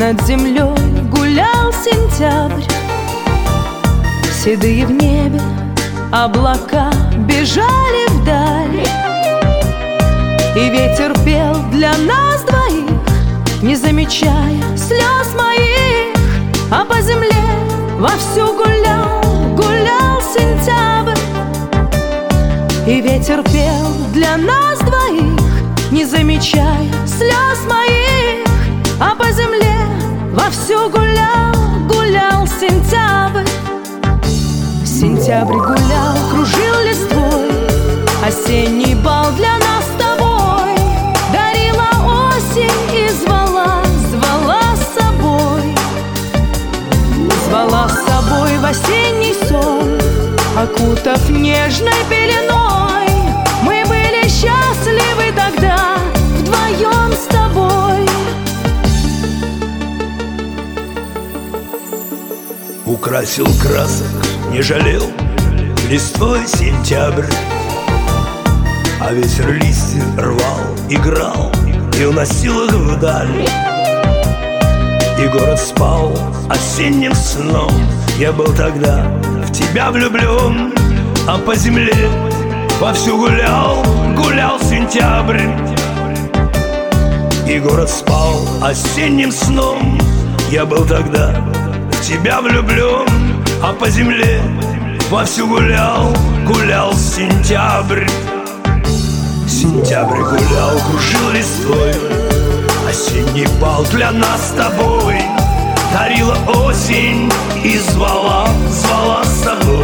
Над землей гулял сентябрь, седые в небе облака бежали вдаль, и ветер пел для нас двоих, не замечая слез моих. А по земле вовсю гулял сентябрь, и ветер пел для нас двоих, не замечая слез моих. А по земле вовсю гулял сентябрь. Сентябрь гулял, кружил листвой, осенний бал для нас с тобой. Дарила осень и звала с собой. Звала с собой в осенний сон, окутав нежной пеленой. Мы были счастливы тогда вдвоем с тобой. Украсил красок, не жалел листвой сентябрь, а ветер листья рвал, играл и уносил их вдаль. И город спал осенним сном. Я был тогда в тебя влюблен, а по земле вовсю гулял сентябрь. И город спал осенним сном. Я был тогда в тебя влюблен, а по земле вовсю гулял сентябрь. Сентябрь гулял, кружил листвой, осенний бал для нас с тобой. Дарила осень и звала с собой.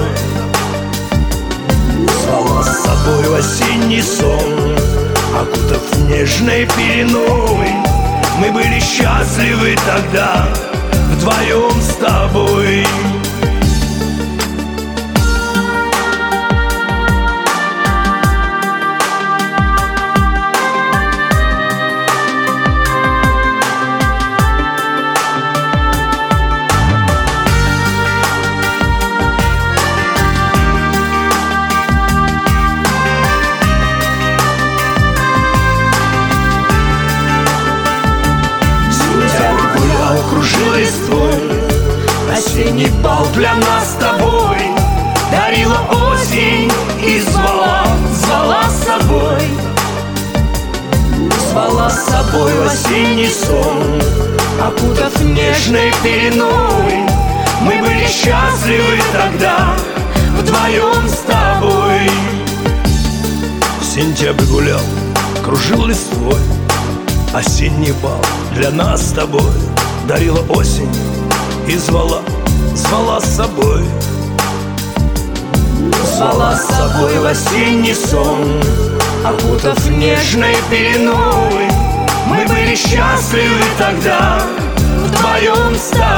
Звала с собой в осенний сон, окутав нежной пеленой. Мы были счастливы тогда вдвоем с тобой. Кружил листвой, осенний бал для нас с тобой. Дарила осень и звала с собой. Звала с собой в осенний сон, окутав нежной пеленой. Мы были счастливы тогда вдвоем с тобой. Сентябрь гулял, кружил листвой, осенний бал для нас с тобой. Дарила осень и звала с собой. Звала с собой в осенний сон, окутав нежной пеленой. Мы были счастливы тогда вдвоем с тобой.